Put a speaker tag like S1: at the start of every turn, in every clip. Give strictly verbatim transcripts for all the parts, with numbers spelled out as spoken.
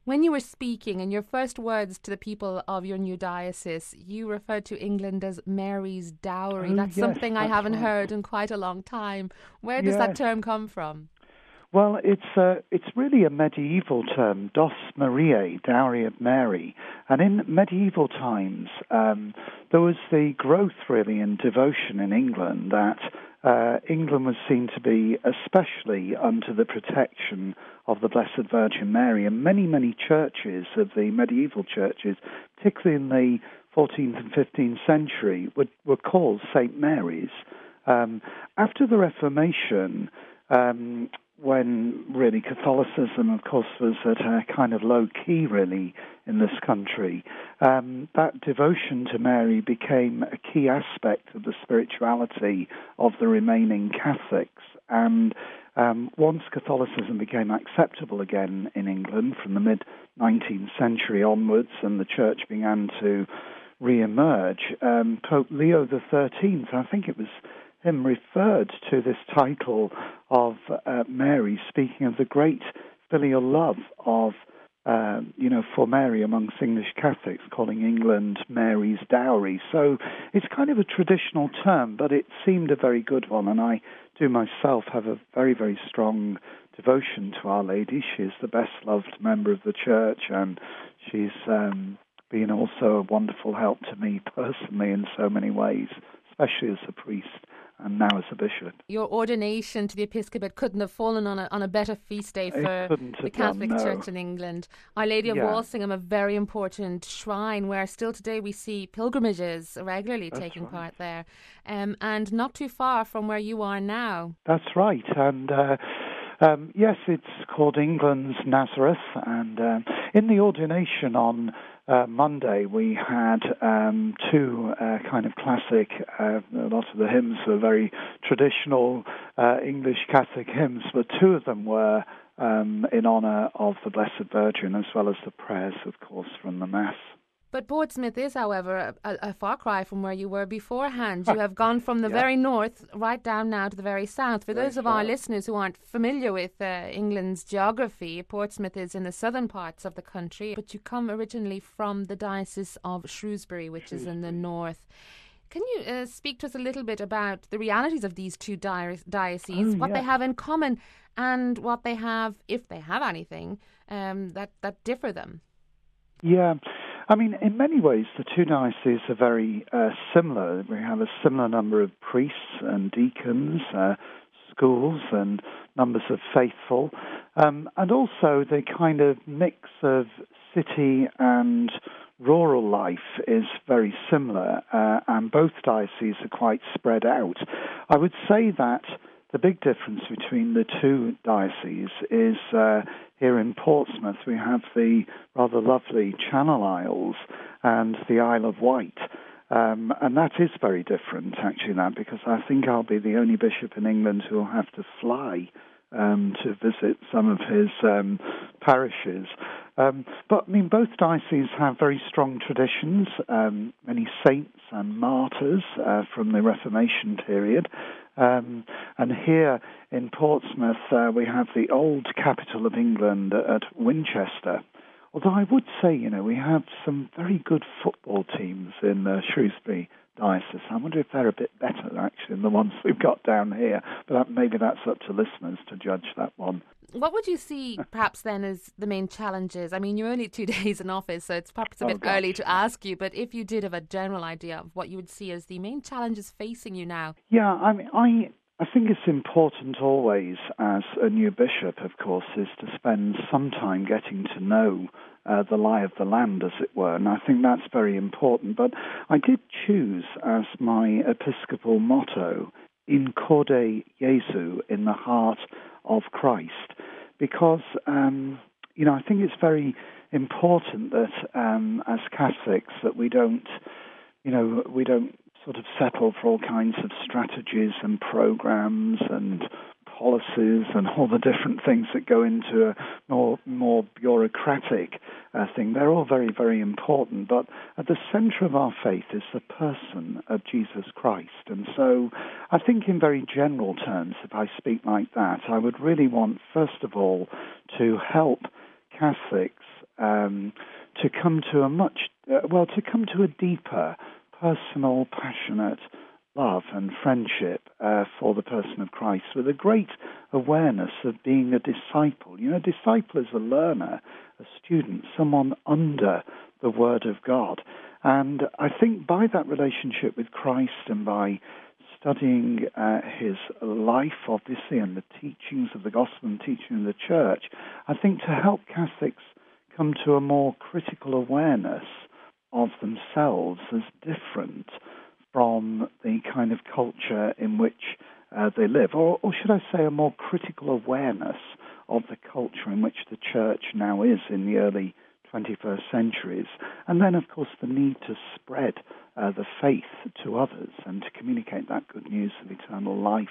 S1: When you were speaking in your first words to the people of your new diocese, you referred to England as Mary's dowry.
S2: Oh,
S1: That's
S2: yes,
S1: something I
S2: that's
S1: haven't
S2: right.
S1: heard in quite a long time. Where does that
S2: Yes.
S1: term come from?
S2: Well, it's uh, it's really a medieval term, dos Mariae, dowry of Mary. And in medieval times, um, there was the growth really in devotion in England that uh, England was seen to be especially under the protection of the Blessed Virgin Mary. And many, many churches of the medieval churches, particularly in the fourteenth and fifteenth century, were, were called Saint Mary's. Um, after the Reformation, um, when really Catholicism, of course, was at a kind of low key, really, in this country, um, that devotion to Mary became a key aspect of the spirituality of the remaining Catholics. And um, once Catholicism became acceptable again in England from the mid-nineteenth century onwards, and the Church began to re-emerge, um, Pope Leo the thirteenth, I think it was him, referred to this title of uh, Mary, speaking of the great filial love of, uh, you know, for Mary amongst English Catholics, calling England Mary's dowry. So it's kind of a traditional term, but it seemed a very good one, and I do myself have a very, very strong devotion to Our Lady. She is the best-loved member of the Church, and she's um, been also a wonderful help to me personally in so many ways, especially as a priest and now as a bishop.
S1: Your ordination to the episcopate couldn't have fallen on a on a better feast day for the Catholic
S2: done, no.
S1: Church in England. Our Lady of
S2: Yeah.
S1: Walsingham, a very important shrine where still today we see pilgrimages regularly
S2: That's
S1: taking
S2: right.
S1: part there, um, and not too far from where you are now.
S2: That's right, and uh, um, yes, it's called England's Nazareth, and um, in the ordination on uh, Monday we had um, two uh, kind of classic, uh, a lot of the hymns were very traditional uh, English Catholic hymns, but two of them were um, in honour of the Blessed Virgin, as well as the prayers, of course, from the Mass.
S1: But Portsmouth is, however, a, a far cry from where you were beforehand. You have gone from the
S2: Yeah.
S1: very north right down now to the very south. For
S2: Very
S1: those of
S2: south.
S1: our listeners who aren't familiar with uh, England's geography, Portsmouth is in the southern parts of the country, but you come originally from the Diocese of Shrewsbury, which is in the north. Can you uh, speak to us a little bit about the realities of these two di- dioceses,
S2: Oh,
S1: what
S2: yeah.
S1: they have in common, and what they have, if they have anything, um, that, that differ them?
S2: Yeah, I mean, in many ways, the two dioceses are very uh, similar. We have a similar number of priests and deacons, uh, schools, and numbers of faithful. Um, and also, the kind of mix of city and rural life is very similar, uh, and both dioceses are quite spread out. I would say that the big difference between the two dioceses is uh, here in Portsmouth we have the rather lovely Channel Isles and the Isle of Wight. Um, and that is very different, actually, that, because I think I'll be the only bishop in England who will have to fly um, to visit some of his um, parishes. Um, but, I mean, both dioceses have very strong traditions, um, many saints and martyrs uh, from the Reformation period. Um, and here in Portsmouth, uh, we have the old capital of England at Winchester. Although I would say, you know, we have some very good football teams in uh, Shrewsbury Diocese. I wonder if they're a bit better, actually, than the ones we've got down here. But that, maybe that's up to listeners to judge that one.
S1: What would you see, perhaps, then, as the main challenges? I mean, you're only two days in office, so it's perhaps a
S2: Oh,
S1: bit
S2: gosh.
S1: early to ask you, but if you did have a general idea of what you would see as the main challenges facing you now.
S2: Yeah, I mean, I I think it's important always, as a new bishop, of course, is to spend some time getting to know uh, the lie of the land, as it were, and I think that's very important. But I did choose as my episcopal motto, In Corde Jesu, in the heart of Christ, because, um, you know, I think it's very important that um, as Catholics that we don't, you know, we don't sort of settle for all kinds of strategies and programs and policies and all the different things that go into a more more bureaucratic uh, thing. They're all very, very important, but at the center of our faith is the person of Jesus Christ. And so I think in very general terms, if I speak like that, I would really want, first of all, to help Catholics um, to come to a much, uh, well, to come to a deeper, personal, passionate love and friendship uh, for the person of Christ, with a great awareness of being a disciple. You know, a disciple is a learner, a student, someone under the Word of God. And I think by that relationship with Christ and by studying uh, his life, obviously, and the teachings of the gospel and teaching of the church, I think to help Catholics come to a more critical awareness of themselves as different from the kind of culture in which uh, they live, or, or should I say a more critical awareness of the culture in which the church now is in the early twenty-first centuries, and then, of course, the need to spread uh, the faith to others and to communicate that good news of eternal life,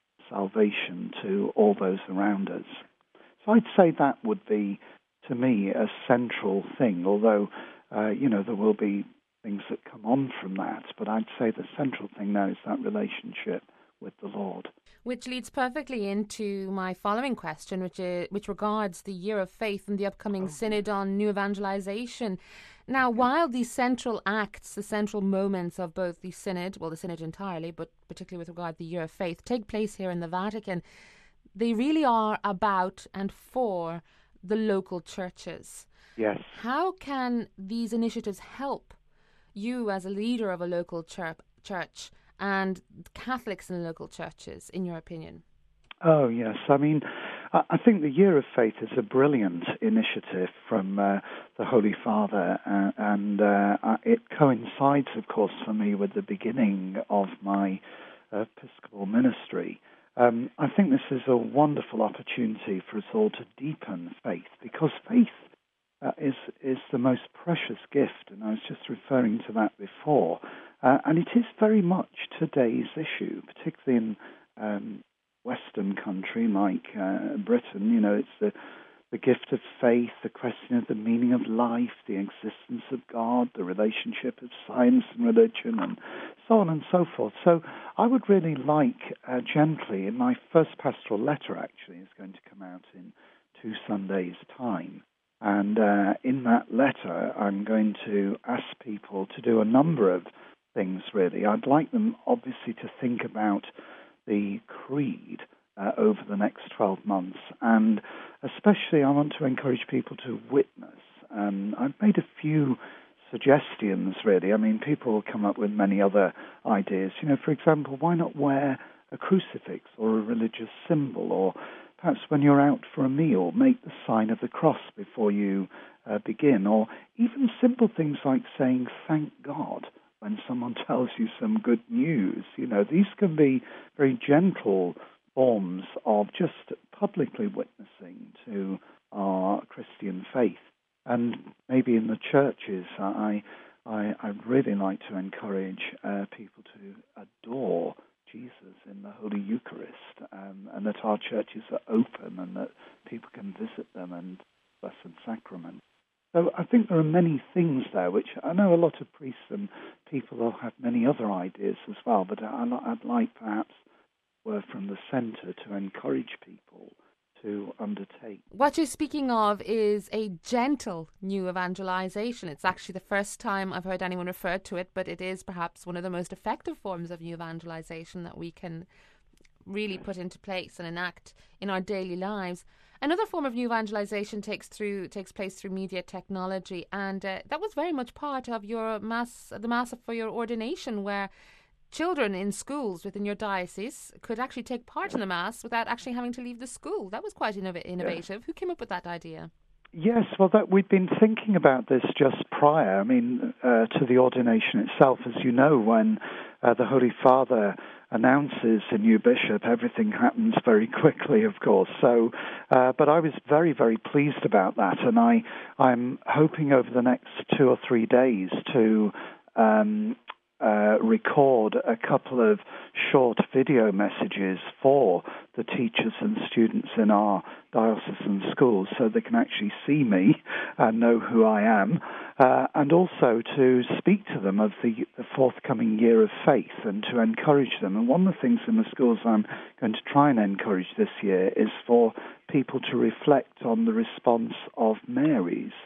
S2: salvation to all those around us. So I'd say that would be, to me, a central thing, although, uh, you know, there will be things that come on from that, but I'd say the central thing now is that relationship with the Lord.
S1: Which leads perfectly into my following question, which is, which regards the Year of Faith and the upcoming oh. Synod on New Evangelization. Now, while these central acts, the central moments of both the Synod, well, the Synod entirely, but particularly with regard to the Year of Faith, take place here in the Vatican, they really are about and for the local churches.
S2: Yes.
S1: How can these initiatives help you as a leader of a local church, church and Catholics in local churches, in your opinion?
S2: Oh, yes. I mean, I think the Year of Faith is a brilliant initiative from uh, the Holy Father, uh, and uh, it coincides, of course, for me with the beginning of my uh, Episcopal ministry. Um, I think this is a wonderful opportunity for us all to deepen faith, because faith uh, is is the most precious gift, and I was just referring to that before. Uh, and it is very much today's issue, particularly in um, Western country like uh, Britain. You know, it's the, the gift of faith, the question of the meaning of life, the existence of God, the relationship of science and religion, and so on and so forth. So I would really like, uh, gently, in my first pastoral letter, actually, is going to come out in two Sundays' time. And uh, in that letter, I'm going to ask people to do a number of things, really. I'd like them, obviously, to think about the creed uh, over the next twelve months. And especially, I want to encourage people to witness. Um, I've made a few suggestions, really. I mean, people will come up with many other ideas. You know, for example, why not wear a crucifix or a religious symbol? Or perhaps when you're out for a meal, make the sign of the cross before you uh, begin. Or even simple things like saying, thank God, when someone tells you some good news. You know, these can be very gentle forms of just publicly witnessing to our Christian faith. And maybe in the churches, I, I, I'd really like to encourage uh, people to adore Jesus in the Holy Eucharist, um, and that our churches are open and that people can visit them and Blessed Sacrament. So I think there are many things there, which I know a lot of priests and people will have many other ideas as well, but I'd like perhaps word from the centre to encourage people to undertake.
S1: What you're speaking of is a gentle new evangelization. It's actually the first time I've heard anyone refer to it, but it is perhaps one of the most effective forms of new evangelization that we can really put into place and enact in our daily lives. Another form of new evangelization takes through takes place through media technology, and uh, that was very much part of your mass, the mass for your ordination, where children in schools within your diocese could actually take part in the Mass without actually having to leave the school. That was quite innov- innovative. Yeah. Who came up with that idea?
S2: Yes, well, that we'd been thinking about this just prior, I mean, uh, to the ordination itself. As you know, when uh, the Holy Father announces a new bishop, everything happens very quickly, of course. So, uh, but I was very, very pleased about that, and I, I'm hoping over the next two or three days to Um, Uh, record a couple of short video messages for the teachers and students in our diocesan schools so they can actually see me and know who I am, uh, and also to speak to them of the, the forthcoming Year of Faith and to encourage them. And one of the things in the schools I'm going to try and encourage this year is for people to reflect on the response of Mary's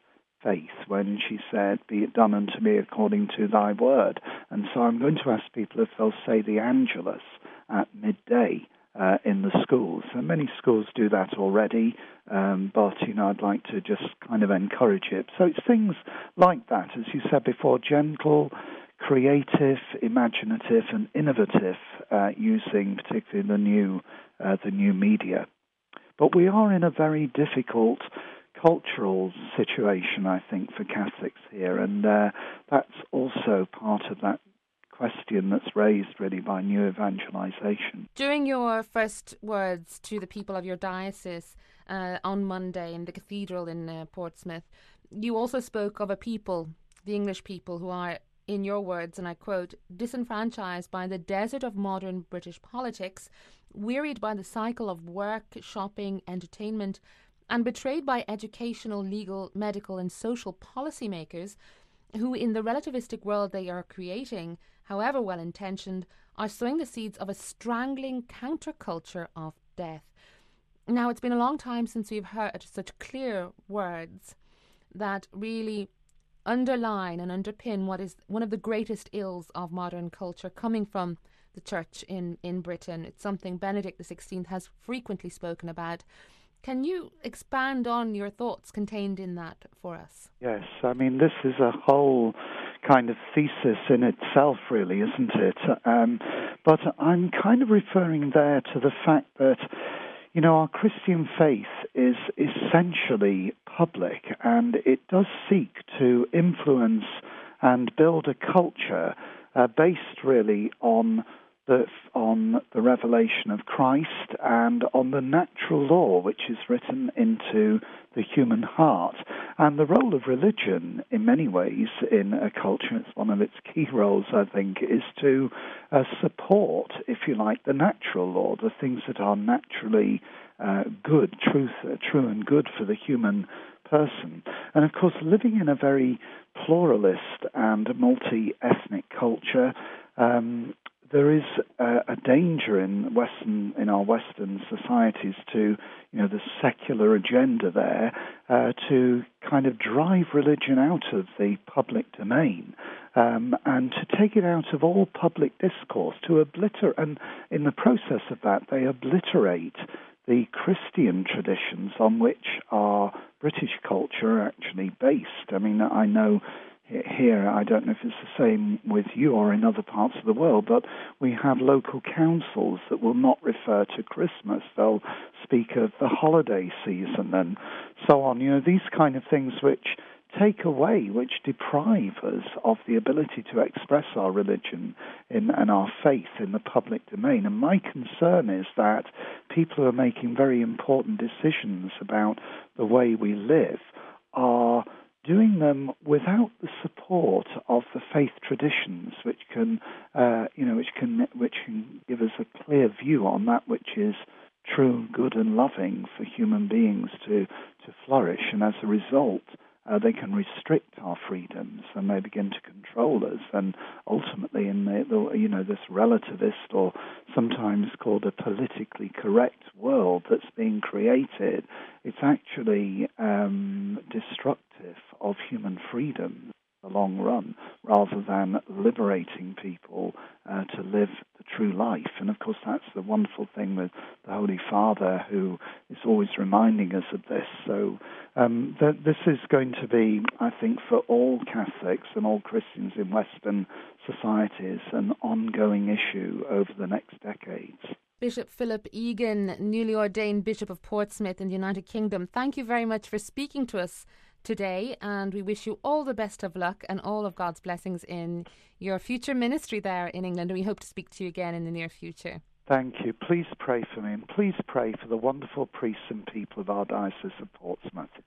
S2: faith when she said, "Be it done unto me according to thy word." And so I'm going to ask people if they'll say the Angelus at midday uh, in the schools. And many schools do that already, um, but, you know, I'd like to just kind of encourage it. So it's things like that, as you said before, gentle, creative, imaginative, and innovative, uh, using particularly the new, uh, the new media. But we are in a very difficult cultural situation, I think, for Catholics here, and uh, that's also part of that question that's raised really by new evangelization.
S1: During your first words to the people of your diocese uh, on Monday in the cathedral in uh, Portsmouth, you also spoke of a people, the English people, who are, in your words, and I quote, disenfranchised by the desert of modern British politics, wearied by the cycle of work, shopping, entertainment, and betrayed by educational, legal, medical, and social policymakers who, in the relativistic world they are creating, however well-intentioned, are sowing the seeds of a strangling counterculture of death. Now, it's been a long time since we've heard such clear words that really underline and underpin what is one of the greatest ills of modern culture coming from the Church in, in Britain. It's something Benedict the sixteenth has frequently spoken about. Can you expand on your thoughts contained in that for us?
S2: Yes, I mean, this is a whole kind of thesis in itself, really, isn't it? Um, but I'm kind of referring there to the fact that, you know, our Christian faith is essentially public, and it does seek to influence and build a culture uh, based really on the on the revelation of Christ and on the natural law which is written into the human heart. And the role of religion, in many ways, in a culture, it's one of its key roles, I think, is to uh, support, if you like, the natural law, the things that are naturally uh, good, truth, uh, true and good for the human person. And, of course, living in a very pluralist and multi-ethnic culture, um, there is a, a danger in Western, in our Western societies to, you know, the secular agenda there, uh, to kind of drive religion out of the public domain, um, and to take it out of all public discourse, to obliterate, and in the process of that, they obliterate the Christian traditions on which our British culture are actually based. I mean, I know here, I don't know if it's the same with you or in other parts of the world, but we have local councils that will not refer to Christmas. They'll speak of the holiday season and so on. You know, these kind of things which take away, which deprive us of the ability to express our religion in, and our faith in the public domain. And my concern is that people who are making very important decisions about the way we live are doing them without the support of the faith traditions, which can, uh, you know, which can, which can give us a clear view on that which is true, good, and loving for human beings to to flourish. And as a result, uh, they can restrict our freedoms, and they begin to control us. And ultimately, in the, the you know this relativist, or sometimes called a politically correct world that's being created, it's actually um, destructive of human freedom in the long run, rather than liberating people uh, to live the true life. And of course, that's the wonderful thing with the Holy Father, who is always reminding us of this. So um, th- this is going to be, I think, for all Catholics and all Christians in Western societies, an ongoing issue over the next decades.
S1: Bishop Philip Egan, newly ordained Bishop of Portsmouth in the United Kingdom, thank you very much for speaking to us today, and we wish you all the best of luck and all of God's blessings in your future ministry there in England. We hope to speak to you again in the near future.
S2: Thank you. Please pray for me, and please pray for the wonderful priests and people of our Diocese of Portsmouth.